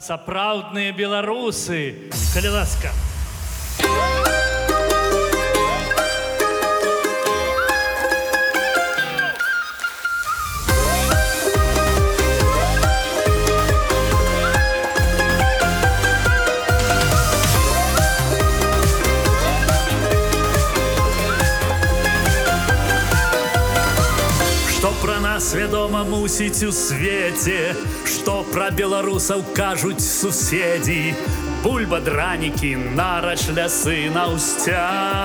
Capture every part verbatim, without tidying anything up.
Сапраўдныя беларусы, калі ласка. Што пра нас вядома мусіць у свеце, што пра беларусаў кажуць суседзі. Бульба, дранікі, нарач, лясы наўсцяж.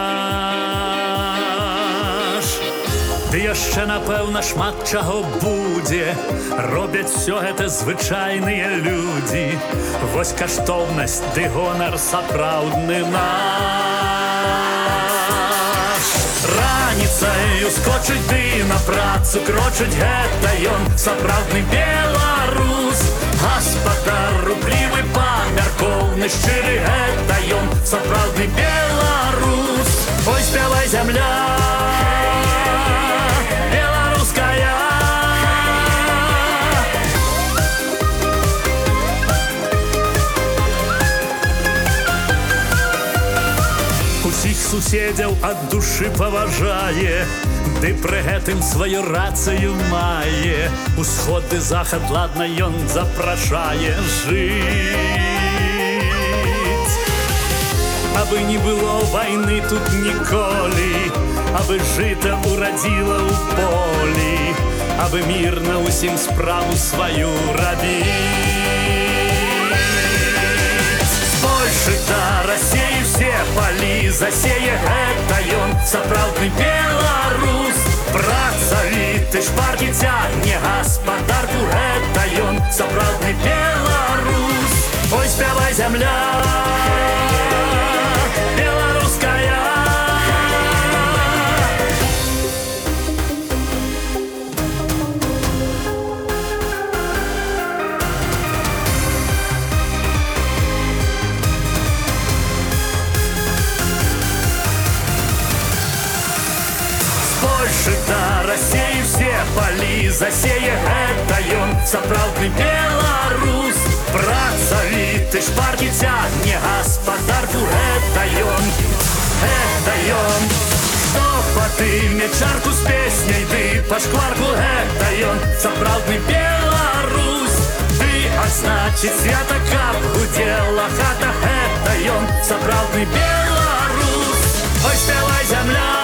Ды яшчэ, напэўна, шмат чаго будзе. Робяць усё гэта звычайныя людзі. Вось каштоўнасць ды гонар сапраўдны наш. Раніцай ускочыць ды на працу крочыць, гэта ён сапраўдны беларус. Гаспадар руплівы, памяркоўны, шчыры, гэта ён сапраўдны беларус. Ой, спявай, зямля беларуская. Усіх суседзяў ад душы паважае, ды пры гэтым сваю рацыю мае. Усход ды захад ладна ён запрашае жыць. Абы не было вайны тут ніколі, абы жыта урадзіла ў полі, абы мірна ўсім справу сваю рабіць. Збольшы да рассеі все палі засее, гэта ён сапраўдны беларус. Працавіты, шпаркі цягне гаспадарку, гэта ён сапраўдны беларус. Ой, спявай, зямля беларуская. Польши да рассеі все палі засее, гэта ён сапраўдны беларус. Працавіты, шпаркі цягне гаспадарку, гэта ён, гэта ён. Што падыме чарку з песняй ды па шкварку, гэта ён сапраўдны беларус. Ды адзначыць свята, каб гудзела хата, гэта ён сапраўдны беларус. Ой, спявай, зямля